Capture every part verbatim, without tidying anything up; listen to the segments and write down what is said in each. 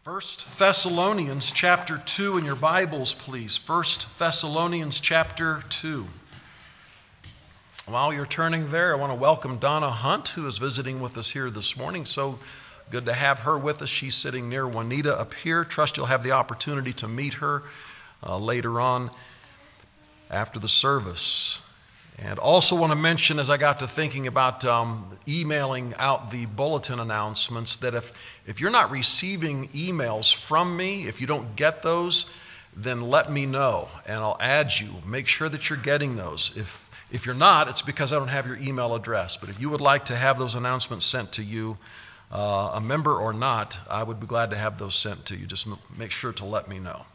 First Thessalonians chapter two in your Bibles, please. First Thessalonians chapter two. While you're turning there, I want to welcome Donna Hunt, who is visiting with us here this morning. So good to have her with us. She's sitting near Juanita up here. Trust you'll have the opportunity to meet her uh, later on after the service. And also want to mention, as I got to thinking about um, emailing out the bulletin announcements, that if, if you're not receiving emails from me, if you don't get those, then let me know and I'll add you. Make sure that you're getting those. If, if you're not, it's because I don't have your email address. But if you would like to have those announcements sent to you, uh, a member or not, I would be glad to have those sent to you. Just m- make sure to let me know.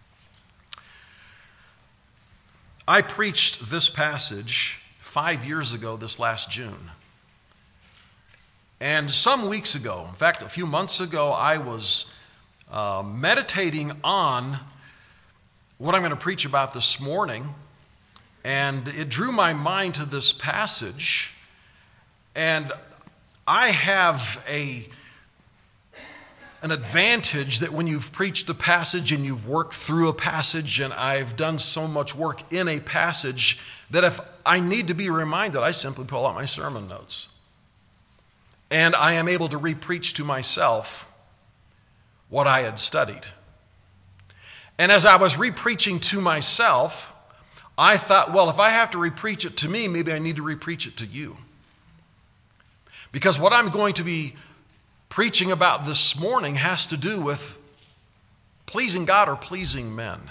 I preached this passage five years ago this last June. And some weeks ago, in fact, a few months ago, I was uh, meditating on what I'm going to preach about this morning. And it drew my mind to this passage. And I have a an advantage that when you've preached a passage and you've worked through a passage, and I've done so much work in a passage, that if I need to be reminded, I simply pull out my sermon notes. And I am able to re-preach to myself what I had studied. And as I was re-preaching to myself, I thought, well, if I have to re-preach it to me, maybe I need to re-preach it to you. Because what I'm going to be preaching about this morning has to do with pleasing God or pleasing men.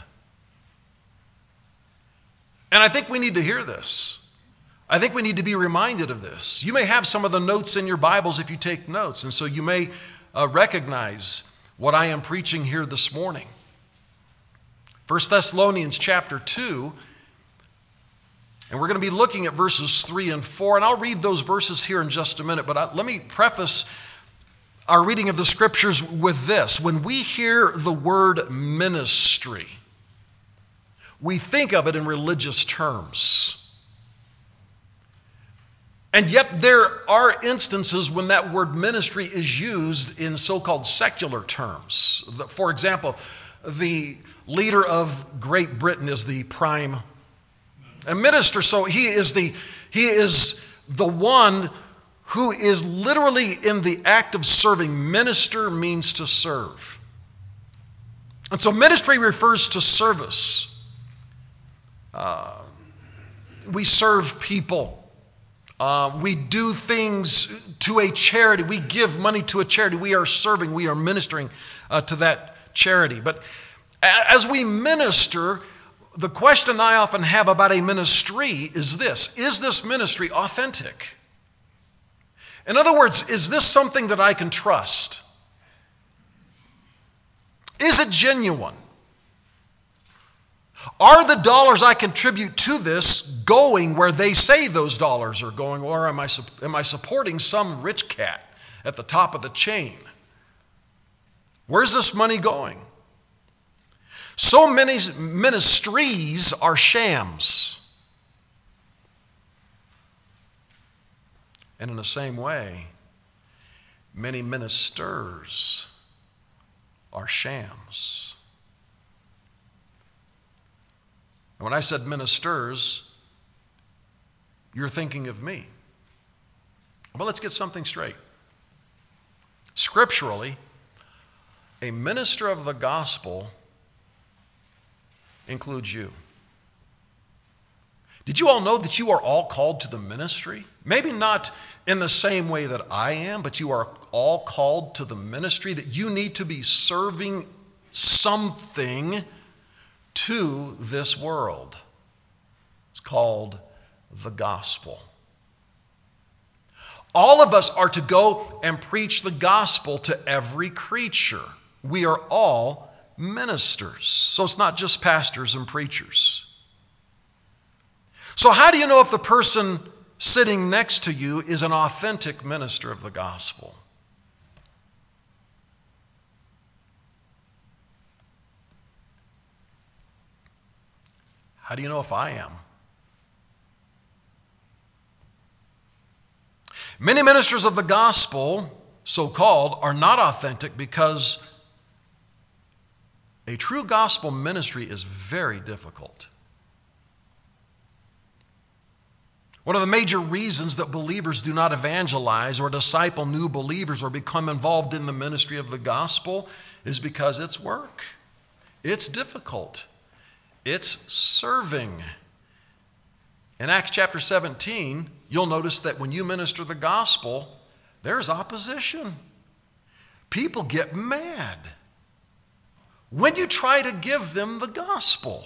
And I think we need to hear this. I think we need to be reminded of this. You may have some of the notes in your Bibles if you take notes, and so you may uh, recognize what I am preaching here this morning. First Thessalonians chapter two, and we're going to be looking at verses three and four, and I'll read those verses here in just a minute, but I, let me preface our reading of the scriptures with this. When we hear the word ministry, we think of it in religious terms. And yet there are instances when that word ministry is used in so-called secular terms. For example, the leader of Great Britain is the prime minister, so he is the, he is the one who is literally in the act of serving. Minister means to serve. And so ministry refers to service. Uh, we serve people. Uh, we do things to a charity. We give money to a charity. We are serving. We are ministering uh, to that charity. But as we minister, the question I often have about a ministry is this: is this ministry authentic? In other words, is this something that I can trust? Is it genuine? Are the dollars I contribute to this going where they say those dollars are going, or am I, am I supporting some rich cat at the top of the chain? Where's this money going? So many ministries are shams. And in the same way, many ministers are shams. And when I said ministers, you're thinking of me. Well, let's get something straight. Scripturally, a minister of the gospel includes you. Did you all know that you are all called to the ministry? Maybe not in the same way that I am, but you are all called to the ministry, that you need to be serving something to this world. It's called the gospel. All of us are to go and preach the gospel to every creature. We are all ministers. So it's not just pastors and preachers. So how do you know if the person sitting next to you is an authentic minister of the gospel? How do you know if I am? Many ministers of the gospel, so-called, are not authentic because A true gospel ministry is very difficult. One of the major reasons that believers do not evangelize or disciple new believers or become involved in the ministry of the gospel is because it's work. It's difficult. It's serving. In Acts chapter seventeen, you'll notice that when you minister the gospel, there's opposition. People get mad when you try to give them the gospel.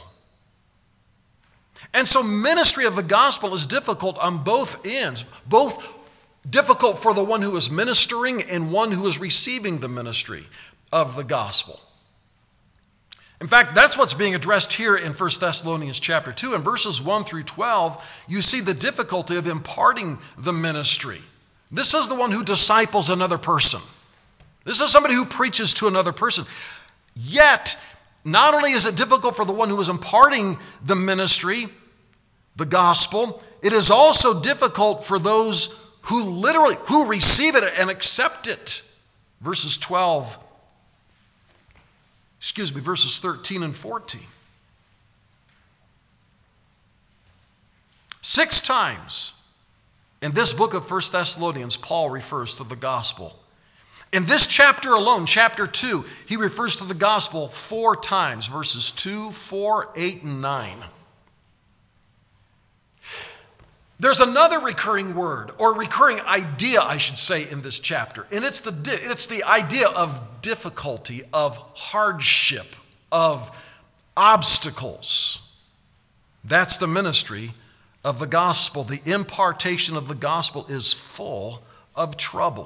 And so ministry of the gospel is difficult on both ends, both difficult for the one who is ministering and one who is receiving the ministry of the gospel. In fact, that's what's being addressed here in First Thessalonians chapter two. In verses one through twelve, you see the difficulty of imparting the ministry. This is the one who disciples another person. This is somebody who preaches to another person. Yet, not only is it difficult for the one who is imparting the ministry, the gospel, it is also difficult for those who literally, who receive it and accept it. Verses twelve, excuse me, verses thirteen and fourteen. Six times in this book of First Thessalonians, Paul refers to the gospel. In this chapter alone, chapter two, he refers to the gospel four times, verses two, four, eight, and nine. There's another recurring word, or recurring idea, I should say, in this chapter, and it's the, it's the idea of difficulty, of hardship, of obstacles. That's the ministry of the gospel. The impartation of the gospel is full of trouble.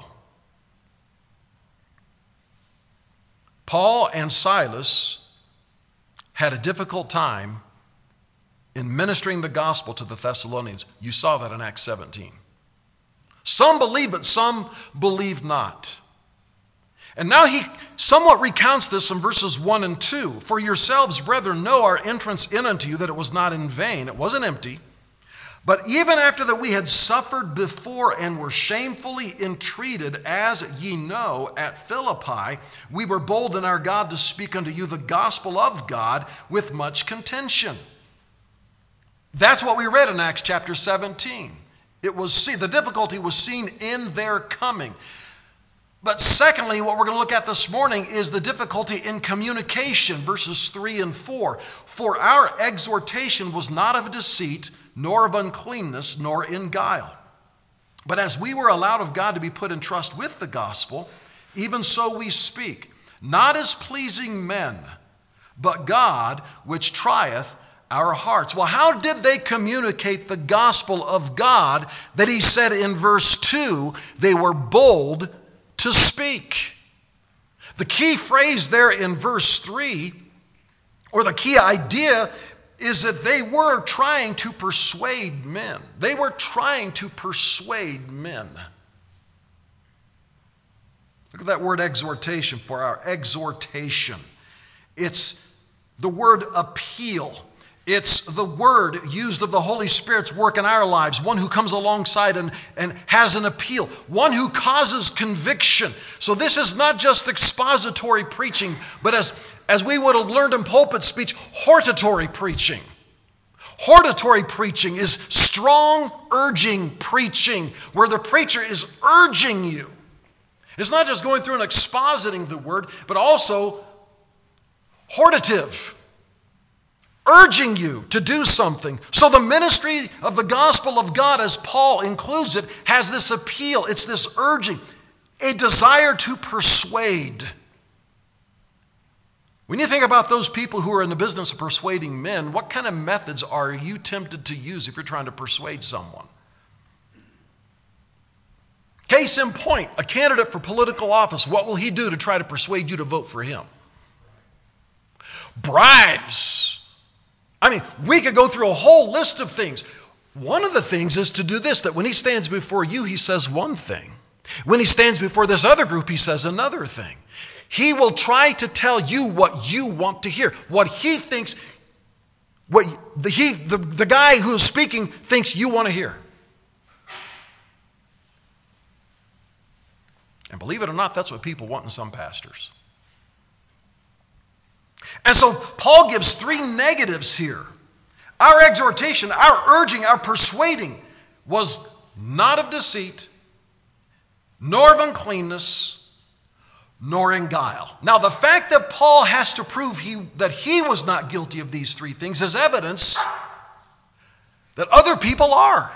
Paul and Silas had a difficult time in ministering the gospel to the Thessalonians. You saw that in Acts seventeen. Some believe, but some believe not. And now he somewhat recounts this in verses one and two. For yourselves, brethren, know our entrance in unto you, that it was not in vain. It wasn't empty. But even after that we had suffered before and were shamefully entreated, as ye know, at Philippi, we were bold in our God to speak unto you the gospel of God with much contention. That's what we read in Acts chapter seventeen. It was seen, the difficulty was seen in their coming. But secondly, what we're going to look at this morning is the difficulty in communication, verses three and four. For our exhortation was not of deceit, nor of uncleanness, nor in guile. But as we were allowed of God to be put in trust with the gospel, even so we speak, not as pleasing men, but God which trieth our hearts. Well, how did they communicate the gospel of God that he said in verse two, they were bold to speak? The key phrase there in verse three, or the key idea, is that they were trying to persuade men. They were trying to persuade men. Look at that word exhortation. For our exhortation, it's the word appeal. It's the word used of the Holy Spirit's work in our lives, one who comes alongside and, and has an appeal, one who causes conviction. So this is not just expository preaching, but as, as we would have learned in pulpit speech, hortatory preaching. Hortatory preaching is strong, urging preaching, where the preacher is urging you. It's not just going through and expositing the word, but also hortative, urging you to do something. So the ministry of the gospel of God, as Paul includes it, has this appeal. It's this urging, a desire to persuade. When you think about those people who are in the business of persuading men, what kind of methods are you tempted to use if you're trying to persuade someone? Case in point, a candidate for political office, what will he do to try to persuade you to vote for him? Bribes. I mean, we could go through a whole list of things. One of the things is to do this, that when he stands before you, he says one thing. When he stands before this other group, he says another thing. He will try to tell you what you want to hear, what he thinks, what the, he, the, the guy who is speaking thinks you want to hear. And believe it or not, that's what people want in some pastors. And so Paul gives three negatives here. Our exhortation, our urging, our persuading was not of deceit, nor of uncleanness, nor in guile. Now, the fact that Paul has to prove he, that he was not guilty of these three things is evidence that other people are.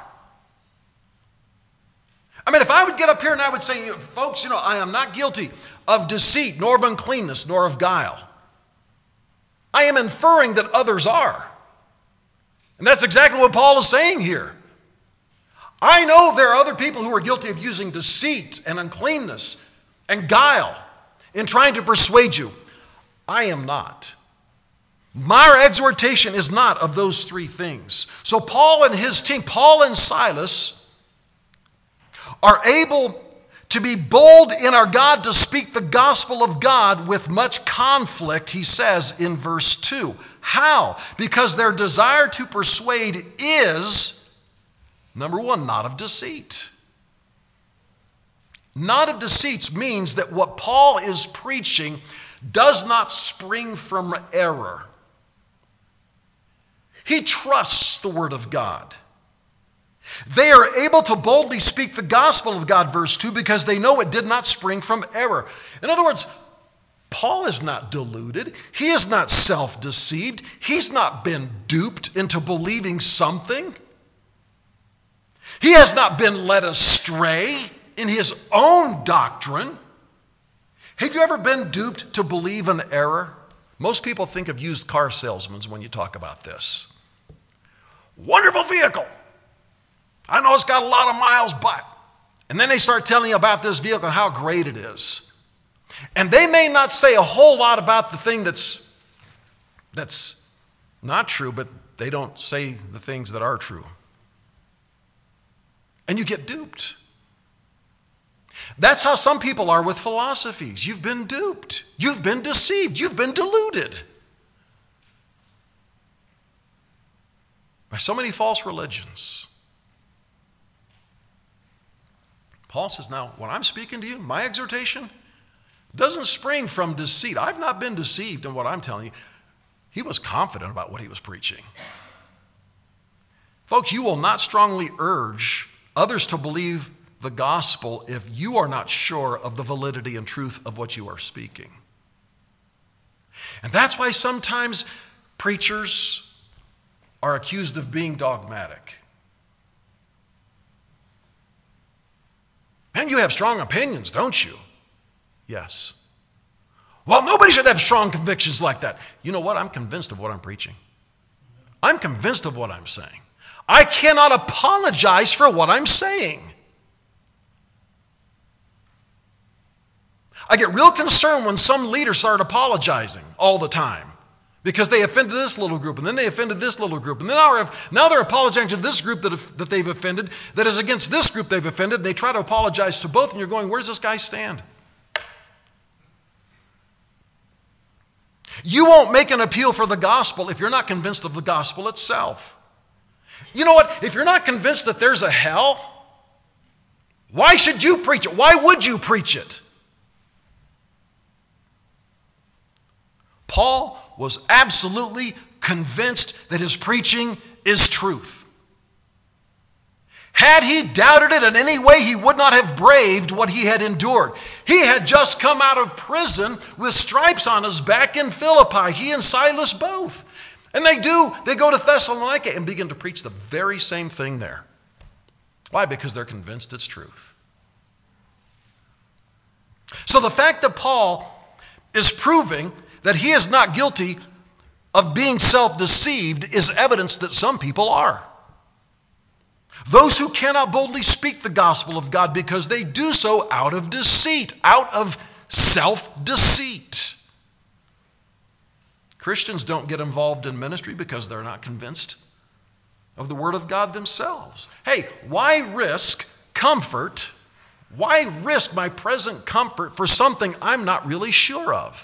I mean, if I would get up here and I would say, folks, you know, I am not guilty of deceit, nor of uncleanness, nor of guile, I am inferring that others are. And that's exactly what Paul is saying here. I know there are other people who are guilty of using deceit and uncleanness and guile in trying to persuade you. I am not. My exhortation is not of those three things. So Paul and his team, Paul and Silas, are able to be bold in our God to speak the gospel of God with much conflict, he says in verse two. How? Because their desire to persuade is, number one, not of deceit. Not of deceit means that what Paul is preaching does not spring from error. He trusts the word of God. They are able to boldly speak the gospel of God, verse two, because they know it did not spring from error. In other words, Paul is not deluded. He is not self-deceived. He's not been duped into believing something. He has not been led astray in his own doctrine. Have you ever been duped to believe an error? Most people think of used car salesmen when you talk about this. Wonderful vehicle. I know it's got a lot of miles, but. And then they start telling you about this vehicle and how great it is. And they may not say a whole lot about the thing that's, that's not true, but they don't say the things that are true. And you get duped. That's how some people are with philosophies. You've been duped. You've been deceived. You've been deluded by so many false religions. Paul says, now, when I'm speaking to you, my exhortation doesn't spring from deceit. I've not been deceived in what I'm telling you. He was confident about what he was preaching. Folks, you will not strongly urge others to believe the gospel if you are not sure of the validity and truth of what you are speaking. And that's why sometimes preachers are accused of being dogmatic. And you have strong opinions, don't you? Yes. Well, nobody should have strong convictions like that. You know what? I'm convinced of what I'm preaching. I'm convinced of what I'm saying. I cannot apologize for what I'm saying. I get real concerned when some leaders start apologizing all the time because they offended this little group and then they offended this little group. And then now they're apologizing to this group that, that they've offended that is against this group they've offended. And they try to apologize to both and you're going, where does this guy stand? You won't make an appeal for the gospel if you're not convinced of the gospel itself. You know what? If you're not convinced that there's a hell, why should you preach it? Why would you preach it? Paul was absolutely convinced that his preaching is truth. Had he doubted it in any way, he would not have braved what he had endured. He had just come out of prison with stripes on his back in Philippi, he and Silas both. And they do, they go to Thessalonica and begin to preach the very same thing there. Why? Because they're convinced it's truth. So the fact that Paul is proving that he is not guilty of being self-deceived is evidence that some people are. Those who cannot boldly speak the gospel of God because they do so out of deceit, out of self-deceit. Christians don't get involved in ministry because they're not convinced of the word of God themselves. Hey, why risk comfort? Why risk my present comfort for something I'm not really sure of?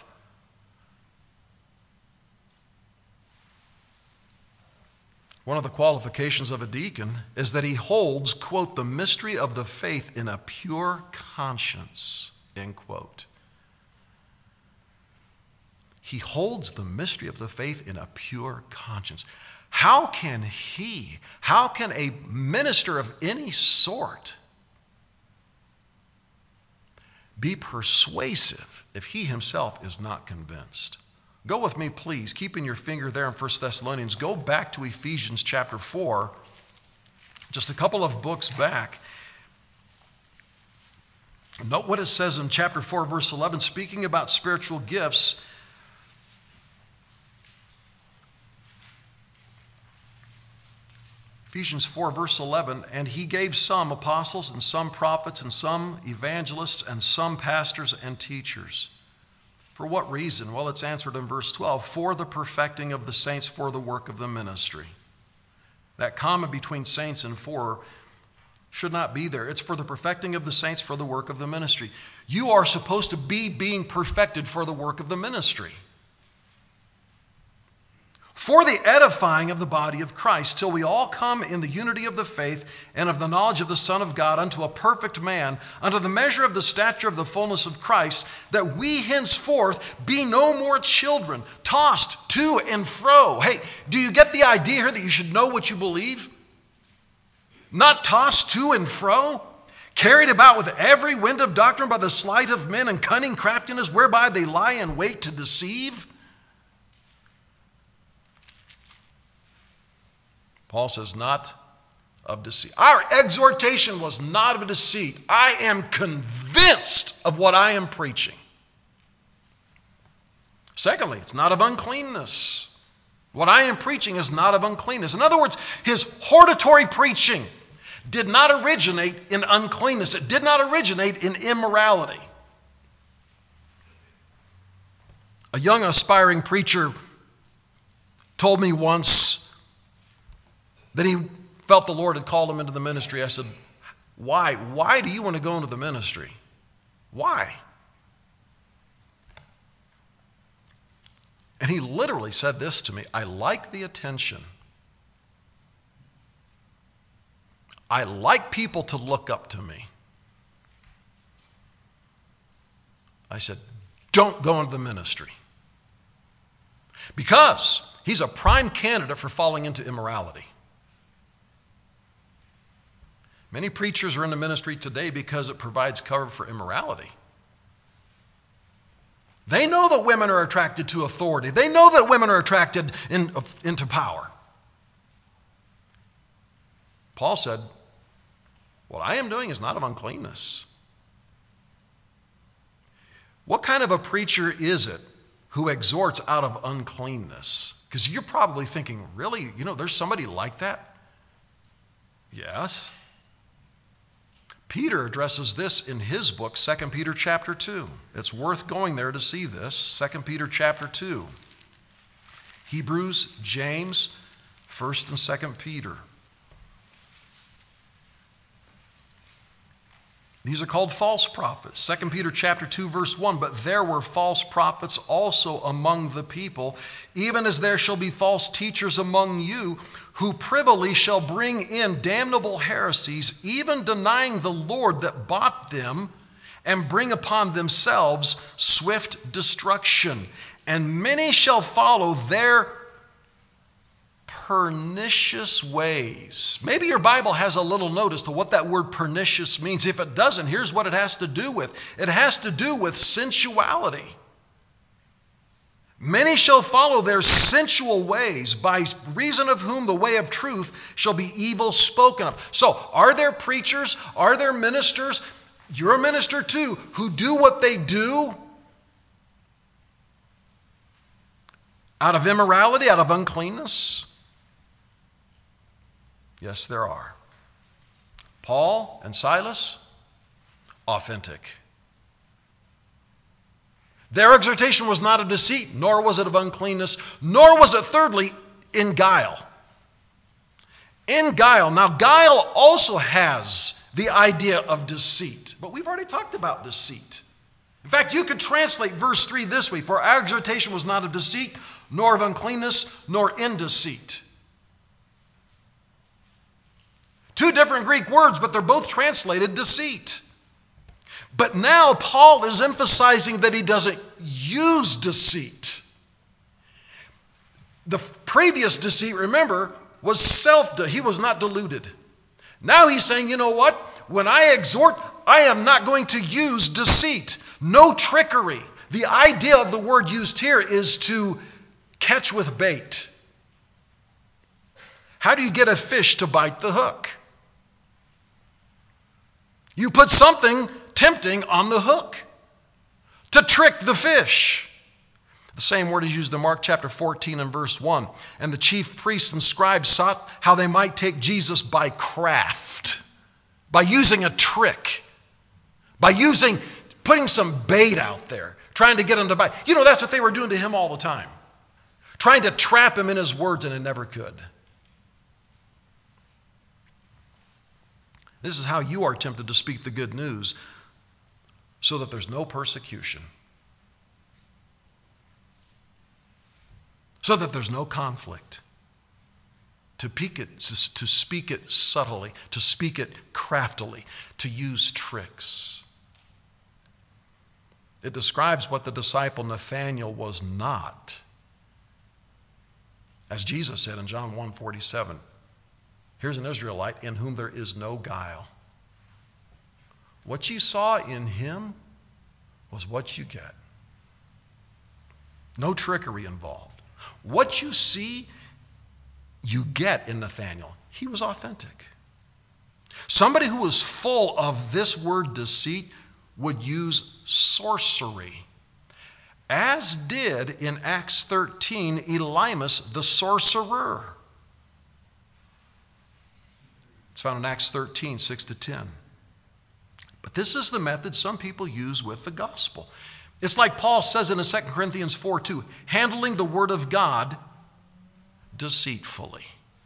One of the qualifications of a deacon is that he holds, quote, the mystery of the faith in a pure conscience, end quote. he holds the mystery of the faith in a pure conscience. How can he, how can a minister of any sort be persuasive if he himself is not convinced? Go with me, please, keeping your finger there in First Thessalonians. Go back to Ephesians chapter four, just a couple of books back. Note what it says in chapter four, verse eleven, speaking about spiritual gifts. Ephesians four, verse eleven, and he gave some apostles and some prophets and some evangelists and some pastors and teachers. For what reason? Well, it's answered in verse twelve, for the perfecting of the saints, for the work of the ministry. That comma between saints and for should not be there. It's for the perfecting of the saints, for the work of the ministry. You are supposed to be being perfected for the work of the ministry. For the edifying of the body of Christ, till we all come in the unity of the faith and of the knowledge of the Son of God, unto a perfect man, unto the measure of the stature of the fullness of Christ, that we henceforth be no more children, tossed to and fro. Hey, do you get the idea here that you should know what you believe? Not tossed to and fro, carried about with every wind of doctrine by the sleight of men and cunning craftiness, whereby they lie in wait to deceive. Paul says, not of deceit. Our exhortation was not of deceit. I am convinced of what I am preaching. Secondly, it's not of uncleanness. What I am preaching is not of uncleanness. In other words, his hortatory preaching did not originate in uncleanness. It did not originate in immorality. A young aspiring preacher told me once that he felt the Lord had called him into the ministry. I said, why? Why do you want to go into the ministry? Why? And he literally said this to me, I like the attention. I like people to look up to me. I said, don't go into the ministry. Because he's a prime candidate for falling into immorality. Many preachers are in the ministry today because it provides cover for immorality. They know that women are attracted to authority. They know that women are attracted in, into power. Paul said, what I am doing is not of uncleanness. What kind of a preacher is it who exhorts out of uncleanness? Because you're probably thinking, really? You know, there's somebody like that? Yes. Peter addresses this in his book, Second Peter chapter two. It's worth going there to see this. Second Peter chapter two. Hebrews, James, First and Second Peter. These are called false prophets. Second Peter chapter two, verse one, but there were false prophets also among the people, even as there shall be false teachers among you, who privily shall bring in damnable heresies, even denying the Lord that bought them, and bring upon themselves swift destruction. And many shall follow their pernicious ways. Maybe your Bible has a little note as to what that word pernicious means. If it doesn't, here's what it has to do with. It has to do with sensuality. Many shall follow their sensual ways, by reason of whom the way of truth shall be evil spoken of. So, are there preachers, are there ministers, you're a minister too, who do what they do out of immorality, out of uncleanness? Yes, there are. Paul and Silas, authentic. Their exhortation was not of deceit, nor was it of uncleanness, nor was it, thirdly, in guile. In guile. Now, guile also has the idea of deceit, but we've already talked about deceit. In fact, you could translate verse three this way, for our exhortation was not of deceit, nor of uncleanness, nor in deceit. Two different Greek words, but they're both translated deceit. But now Paul is emphasizing that he doesn't use deceit. The previous deceit, remember, was self. He was not deluded. Now he's saying, you know what? When I exhort, I am not going to use deceit. No trickery. The idea of the word used here is to catch with bait. How do you get a fish to bite the hook? You put something tempting on the hook to trick the fish. The same word is used in Mark chapter fourteen and verse one. And the chief priests and scribes sought how they might take Jesus by craft, by using a trick, by using, putting some bait out there, trying to get him to bite. You know, that's what they were doing to him all the time, trying to trap him in his words, and it never could. This is how you are tempted to speak the good news so that there's no persecution, so that there's no conflict. To peak it, to, to speak it subtly, to speak it craftily, to use tricks. It describes what the disciple Nathanael was not. As Jesus said in John one forty-seven, here's an Israelite in whom there is no guile. What you saw in him was what you get. No trickery involved. What you see, you get in Nathanael. He was authentic. Somebody who was full of this word deceit would use sorcery, as did in Acts thirteen Elymas the sorcerer. It's found in Acts thirteen, six to ten. But this is the method some people use with the gospel. It's like Paul says in Second Corinthians four two, handling the word of God deceitfully.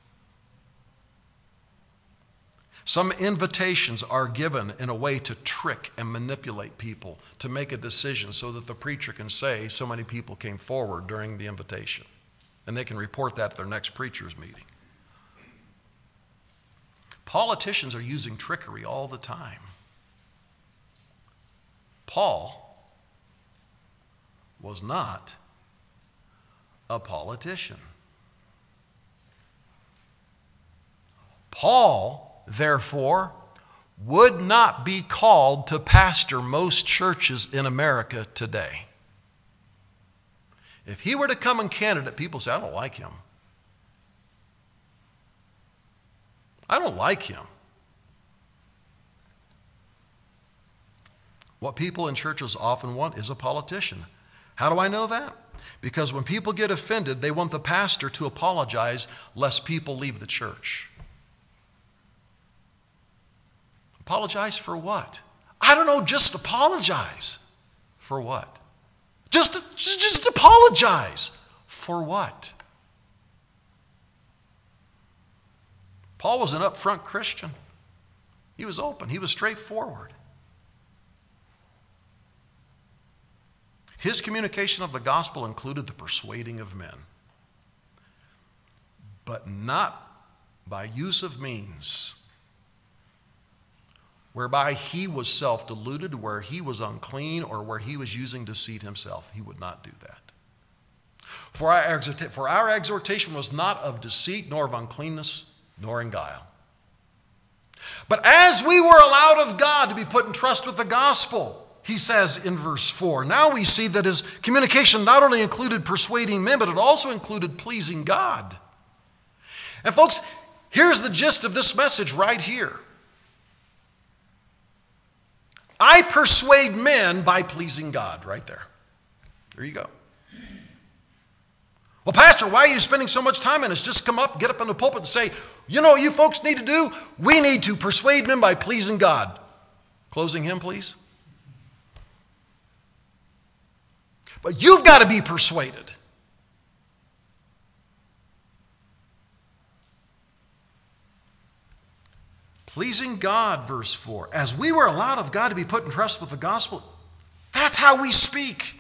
Some invitations are given in a way to trick and manipulate people to make a decision so that the preacher can say so many people came forward during the invitation. And they can report that at their next preacher's meeting. Politicians are using trickery all the time. Paul was not a politician. Paul, therefore, would not be called to pastor most churches in America today. If he were to come in candidate, people say, I don't like him. I don't like him. What people in churches often want is a politician. How do I know that? Because when people get offended, they want the pastor to apologize lest people leave the church. Apologize for what? I don't know, just apologize. For what? Just, just apologize. For what? Paul was an upfront Christian. He was open. He was straightforward. His communication of the gospel included the persuading of men, but not by use of means whereby he was self-deluded, where he was unclean, or where he was using deceit himself. He would not do that. For our, exhorta- for our exhortation was not of deceit, nor of uncleanness, nor in guile. But as we were allowed of God to be put in trust with the gospel, he says in verse four, now we see that his communication not only included persuading men, but it also included pleasing God. And folks, here's the gist of this message right here. I persuade men by pleasing God, right there. There you go. Well, Pastor, why are you spending so much time in this? Just come up, get up in the pulpit and say, you know what you folks need to do? We need to persuade men by pleasing God. Closing hymn, please. But you've got to be persuaded. Pleasing God, verse four. As we were allowed of God to be put in trust with the gospel, that's how we speak.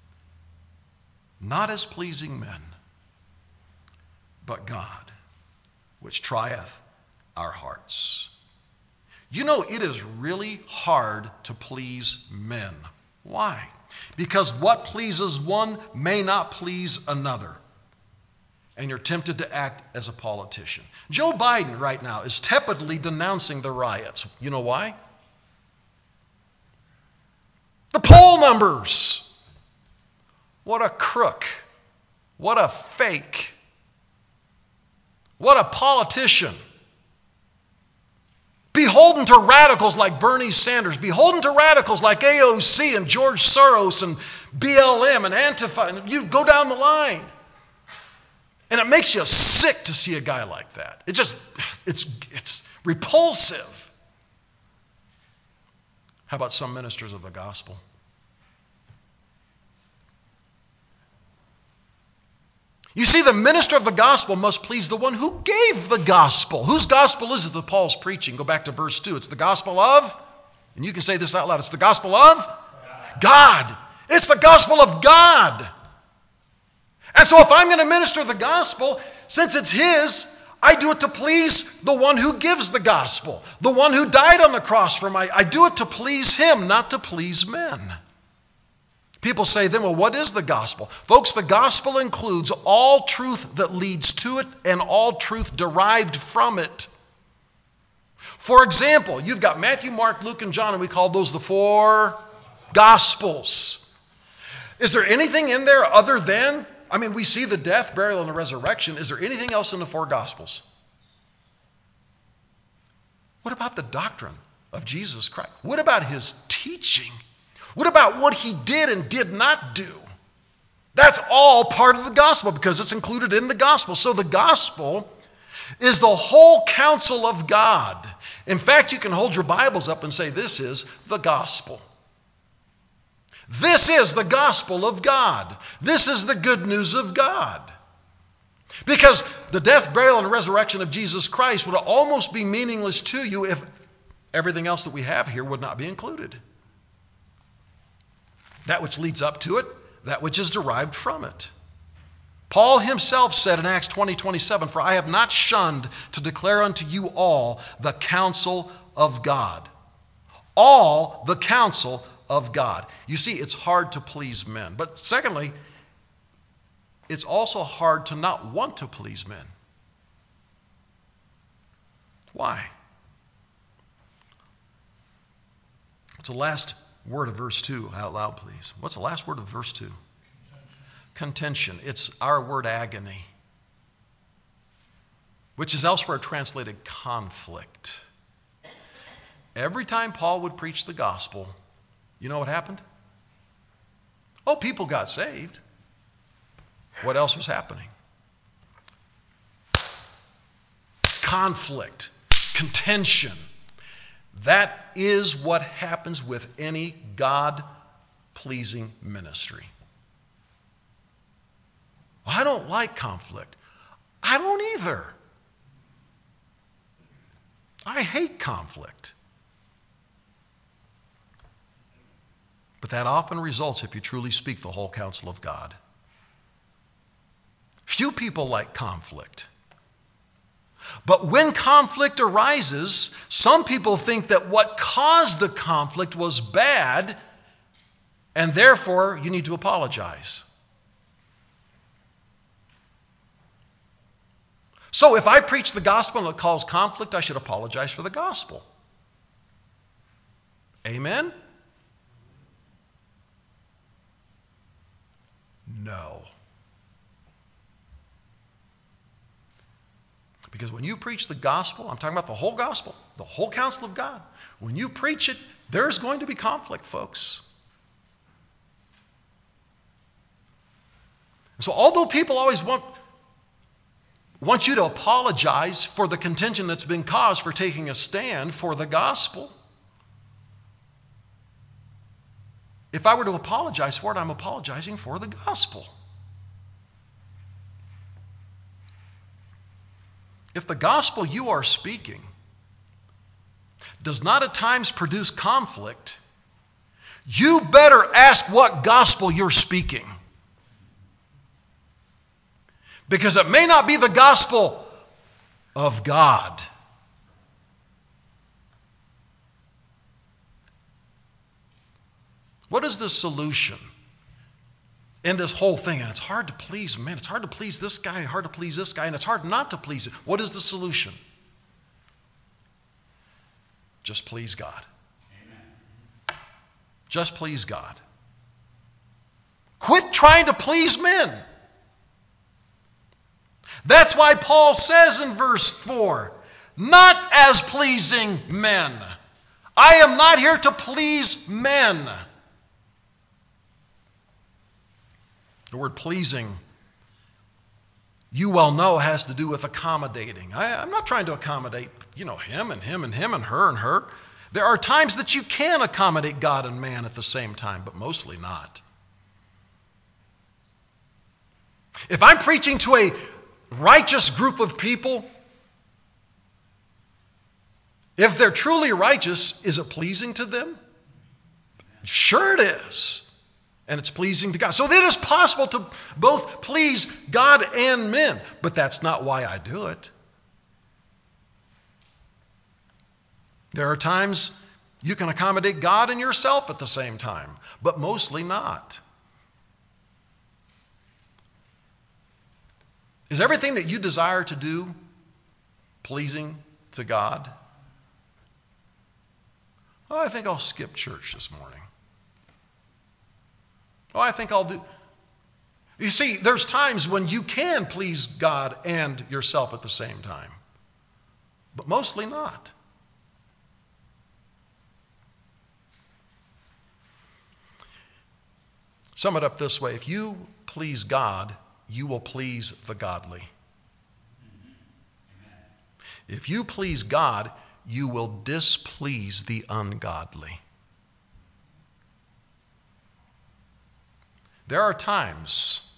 Not as pleasing men, but God, which trieth our hearts. You know, it is really hard to please men. Why? Because what pleases one may not please another. and you're tempted to act as a politician. Joe Biden right now is tepidly denouncing the riots. You know why? The poll numbers. What a crook. What a fake. What a politician. Beholden to radicals like Bernie Sanders, beholden to radicals like A O C and George Soros and B L M and Antifa, and you go down the line. And it makes you sick to see a guy like that. It just, it's, it's repulsive. How about some ministers of the gospel? You see, the minister of the gospel must please the one who gave the gospel. Whose gospel is it that Paul's preaching? Go back to verse two. It's the gospel of, and you can say this out loud, it's the gospel of God. It's the gospel of God. And so if I'm going to minister the gospel, since it's his, I do it to please the one who gives the gospel, the one who died on the cross for my, I do it to please him, not to please men. People say then, well, what is the gospel? Folks, the gospel includes all truth that leads to it and all truth derived from it. For example, you've got Matthew, Mark, Luke, and John, and we call those the four gospels. Is there anything in there other than, I mean, we see the death, burial, and the resurrection. Is there anything else in the four gospels? What about the doctrine of Jesus Christ? What about his teaching? What about what he did and did not do? That's all part of the gospel because it's included in the gospel. So the gospel is the whole counsel of God. In fact, you can hold your Bibles up and say, this is the gospel. This is the gospel of God. This is the good news of God. Because the death, burial, and resurrection of Jesus Christ would almost be meaningless to you if everything else that we have here would not be included. That which leads up to it, that which is derived from it. Paul himself said in Acts twenty, twenty-seven, for I have not shunned to declare unto you all the counsel of God. All the counsel of God. You see, it's hard to please men. But secondly, it's also hard to not want to please men. Why? What's the last word of verse two out loud, please? What's the last word of verse two? Contention. Contention. It's our word agony, which is elsewhere translated conflict. Every time Paul would preach the gospel, you know what happened? Oh, people got saved. What else was happening? Conflict, contention. That is what happens with any God-pleasing ministry. I don't like conflict. I don't either. I hate conflict. But that often results if you truly speak the whole counsel of God. Few people like conflict. But when conflict arises, some people think that what caused the conflict was bad, and therefore you need to apologize. So if I preach the gospel and it causes conflict, I should apologize for the gospel. Amen? No. Because when you preach the gospel, I'm talking about the whole gospel, the whole counsel of God. When you preach it, there's going to be conflict, folks. So although people always want, want you to apologize for the contention that's been caused for taking a stand for the gospel, if I were to apologize for it, I'm apologizing for the gospel. If the gospel you are speaking does not at times produce conflict, you better ask what gospel you're speaking. Because it may not be the gospel of God. What is the solution in this whole thing, and it's hard to please, man, it's hard to please this guy, hard to please this guy, and it's hard not to please it. What is the solution? Just please God. Amen. Just please God. Quit trying to please men. That's why Paul says in verse four, not as pleasing men. I am not here to please men. The word pleasing, you well know, has to do with accommodating. I, I'm not trying to accommodate, you know, him and him and him and her and her. There are times that you can accommodate God and man at the same time, but mostly not. If I'm preaching to a righteous group of people, if they're truly righteous, is it pleasing to them? Sure it is. And it's pleasing to God. So it is possible to both please God and men, but that's not why I do it. There are times you can accommodate God and yourself at the same time, but mostly not. Is everything that you desire to do pleasing to God? Oh, I think I'll skip church this morning. Oh, I think I'll do. You see, there's times when you can please God and yourself at the same time, but mostly not. Sum it up this way: if you please God, you will please the godly. If you please God, you will displease the ungodly. There are times,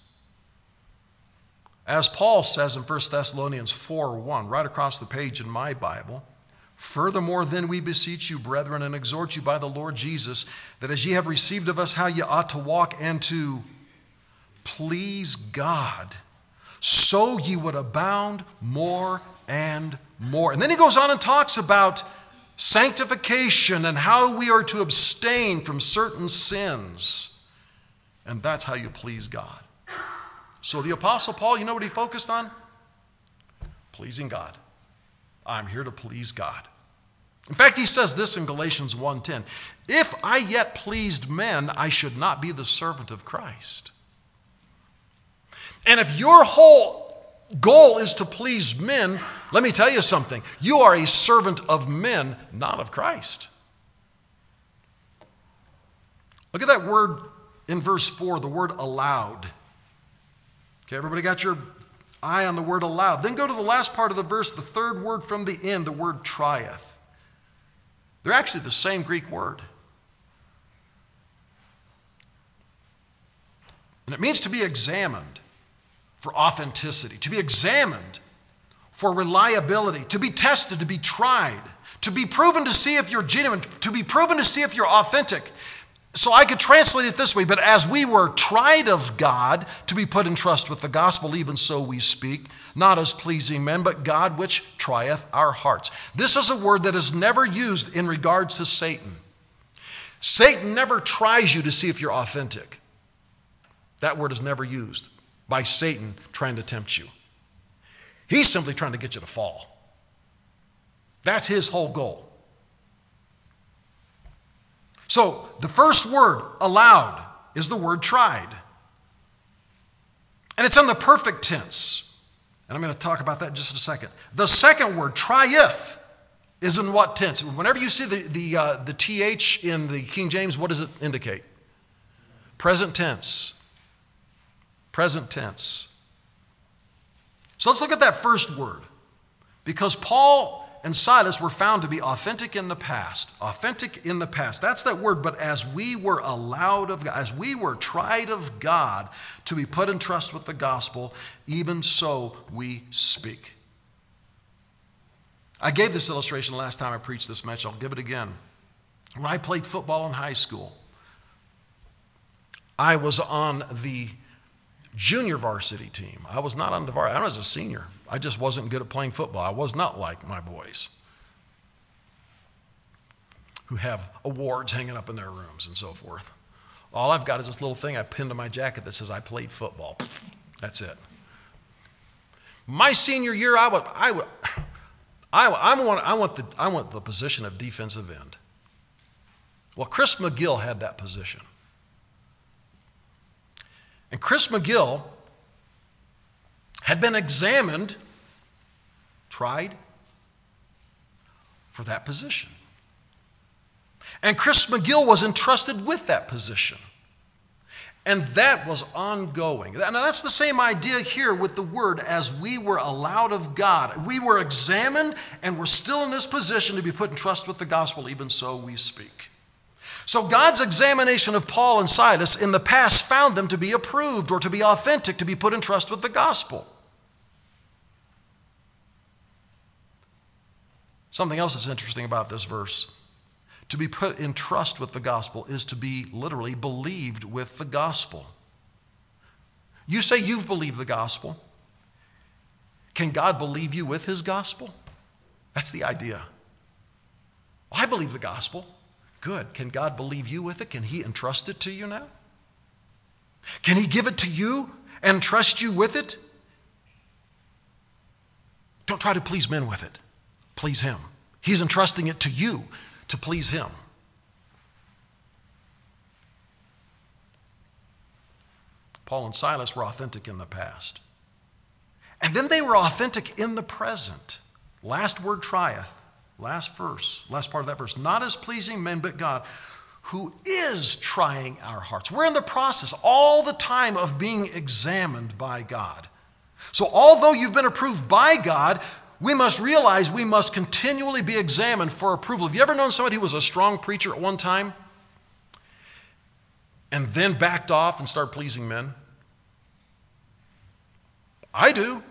as Paul says in First Thessalonians four one, right across the page in my Bible, furthermore, then we beseech you, brethren, and exhort you by the Lord Jesus, that as ye have received of us how ye ought to walk and to please God, so ye would abound more and more. And then he goes on and talks about sanctification and how we are to abstain from certain sins. And that's how you please God. So the Apostle Paul, you know what he focused on? Pleasing God. I'm here to please God. In fact, he says this in Galatians one ten. If I yet pleased men, I should not be the servant of Christ. And if your whole goal is to please men, let me tell you something. You are a servant of men, not of Christ. Look at that word in verse four, the word allowed. Okay, everybody got your eye on the word allowed. Then go to the last part of the verse, the third word from the end, the word trieth. They're actually the same Greek word. And it means to be examined for authenticity, to be examined for reliability, to be tested, to be tried, to be proven to see if you're genuine, to be proven to see if you're authentic. So I could translate it this way: but as we were tried of God to be put in trust with the gospel, even so we speak, not as pleasing men, but God which trieth our hearts. This is a word that is never used in regards to Satan. Satan never tries you to see if you're authentic. That word is never used by Satan trying to tempt you. He's simply trying to get you to fall. That's his whole goal. So the first word, allowed, is the word tried. And it's in the perfect tense. And I'm going to talk about that in just a second. The second word, trieth, is in what tense? Whenever you see the, the, uh, the T H in the King James, what does it indicate? Present tense. Present tense. So let's look at that first word. Because Paul and Silas were found to be authentic in the past. Authentic in the past. That's that word. But as we were allowed of God, as we were tried of God to be put in trust with the gospel, even so we speak. I gave this illustration last time I preached this message. I'll give it again. When I played football in high school, I was on the junior varsity team. I was not on the varsity. I was a senior. I just wasn't good at playing football. I was not like my boys who have awards hanging up in their rooms and so forth. All I've got is this little thing I pinned to my jacket that says I played football. That's it. My senior year, I would, I would, I, I want, I want the, I want the position of defensive end. Well, Chris McGill had that position, and Chris McGill had been examined, tried for that position. And Chris McGill was entrusted with that position. And that was ongoing. And that's the same idea here with the word, as we were allowed of God. We were examined and we're still in this position to be put in trust with the gospel, even so we speak. So God's examination of Paul and Silas in the past found them to be approved or to be authentic, to be put in trust with the gospel. Something else that's interesting about this verse. To be put in trust with the gospel is to be literally believed with the gospel. You say you've believed the gospel. Can God believe you with his gospel? That's the idea. I believe the gospel. Good. Can God believe you with it? Can he entrust it to you now? Can he give it to you and trust you with it? Don't try to please men with it. Please him. He's entrusting it to you to please him. Paul and Silas were authentic in the past. And then they were authentic in the present. Last word trieth. Last verse. Last part of that verse. Not as pleasing men, but God, who is trying our hearts. We're in the process all the time of being examined by God. So although you've been approved by God, we must realize we must continually be examined for approval. Have you ever known somebody who was a strong preacher at one time and then backed off and started pleasing men? I do.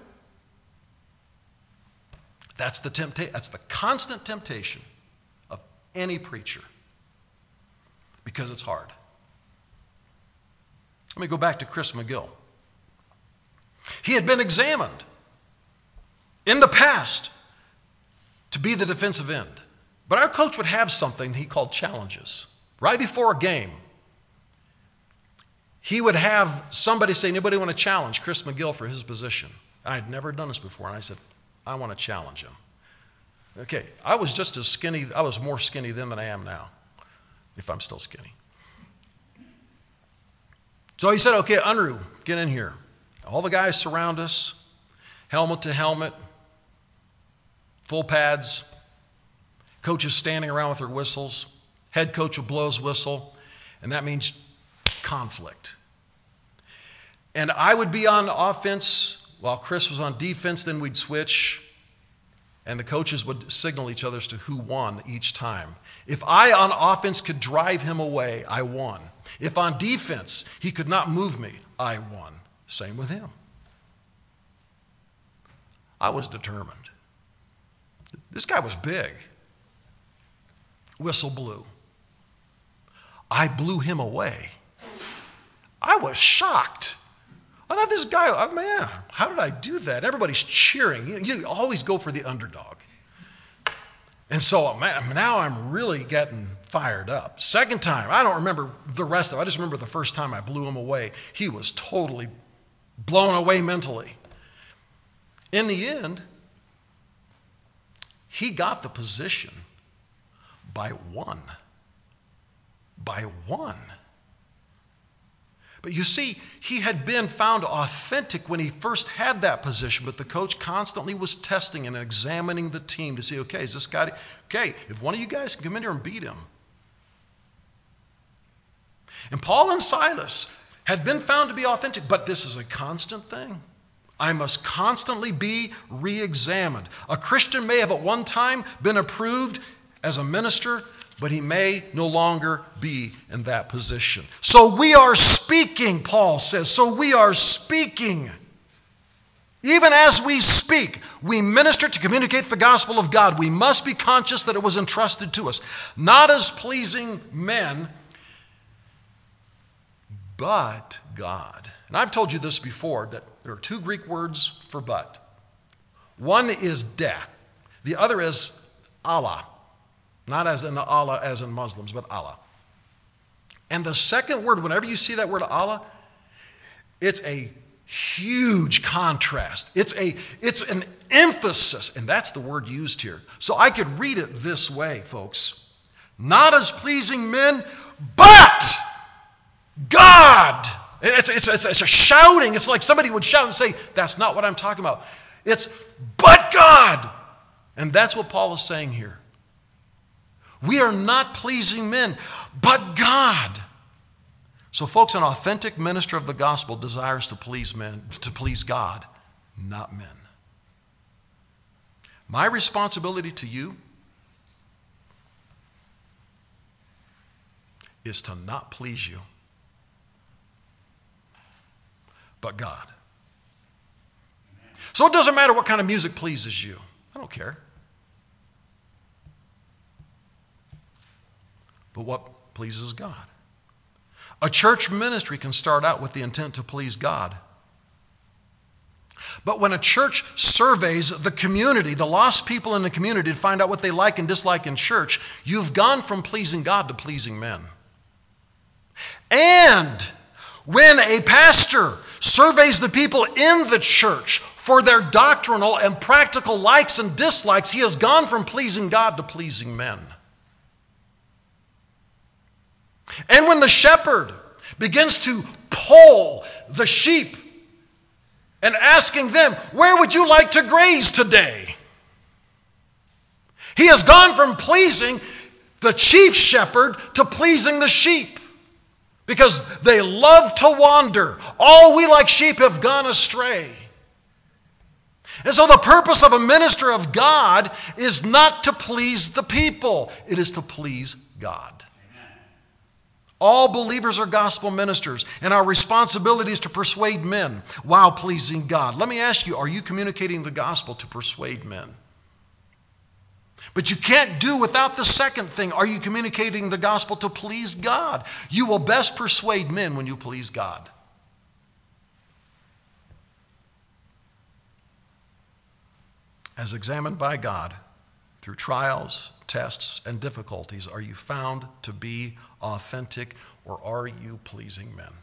That's the temptation. That's the constant temptation of any preacher, because it's hard. Let me go back to Chris McGill. He had been examined in the past to be the defensive end. But our coach would have something he called challenges. Right before a game, he would have somebody say, anybody want to challenge Chris McGill for his position? I had never done this before, and I said, I want to challenge him. Okay, I was just as skinny, I was more skinny then than I am now, if I'm still skinny. So he said, okay, Unruh, get in here. All the guys surround us, helmet to helmet, full pads, coaches standing around with their whistles, head coach will blow his whistle, and that means conflict. And I would be on offense while Chris was on defense, then we'd switch, and the coaches would signal each other as to who won each time. If I on offense could drive him away, I won. If on defense he could not move me, I won. Same with him. I was determined. This guy was big. Whistle blew. I blew him away. I was shocked. I thought this guy, oh man, how did I do that? Everybody's cheering. You, you always go for the underdog. And so man, now I'm really getting fired up. Second time, I don't remember the rest of it. I just remember the first time I blew him away. He was totally blown away mentally. In the end, he got the position by one. By one. But you see, he had been found authentic when he first had that position, but the coach constantly was testing and examining the team to see, okay, is this guy, okay, if one of you guys can come in here and beat him. And Paul and Silas had been found to be authentic, but this is a constant thing. I must constantly be re-examined. A Christian may have at one time been approved as a minister, but he may no longer be in that position. So we are speaking, Paul says. So we are speaking. Even as we speak, we minister to communicate the gospel of God. We must be conscious that it was entrusted to us, not as pleasing men, but God. And I've told you this before, that there are two Greek words for but. One is de. The other is Allah. Not as in Allah, as in Muslims, but Allah. And the second word, whenever you see that word Allah, it's a huge contrast. It's a it's an emphasis, and that's the word used here. So I could read it this way, folks. Not as pleasing men, but God. It's, it's, it's, it's a shouting. It's like somebody would shout and say, that's not what I'm talking about. It's, but God. And that's what Paul is saying here. We are not pleasing men, but God. So folks, an authentic minister of the gospel desires to please men, to please God, not men. My responsibility to you is to not please you, but God. So it doesn't matter what kind of music pleases you. I don't care. But what pleases God? A church ministry can start out with the intent to please God. But when a church surveys the community, the lost people in the community, to find out what they like and dislike in church, you've gone from pleasing God to pleasing men. And when a pastor surveys the people in the church for their doctrinal and practical likes and dislikes, he has gone from pleasing God to pleasing men. And when the shepherd begins to poll the sheep and asking them, where would you like to graze today? He has gone from pleasing the chief shepherd to pleasing the sheep, because they love to wander. All we like sheep have gone astray. And so the purpose of a minister of God is not to please the people. It is to please God. All believers are gospel ministers, and our responsibility is to persuade men while pleasing God. Let me ask you, are you communicating the gospel to persuade men? But you can't do without the second thing. Are you communicating the gospel to please God? You will best persuade men when you please God. As examined by God through trials, tests, and difficulties, are you found to be authentic, or are you pleasing men?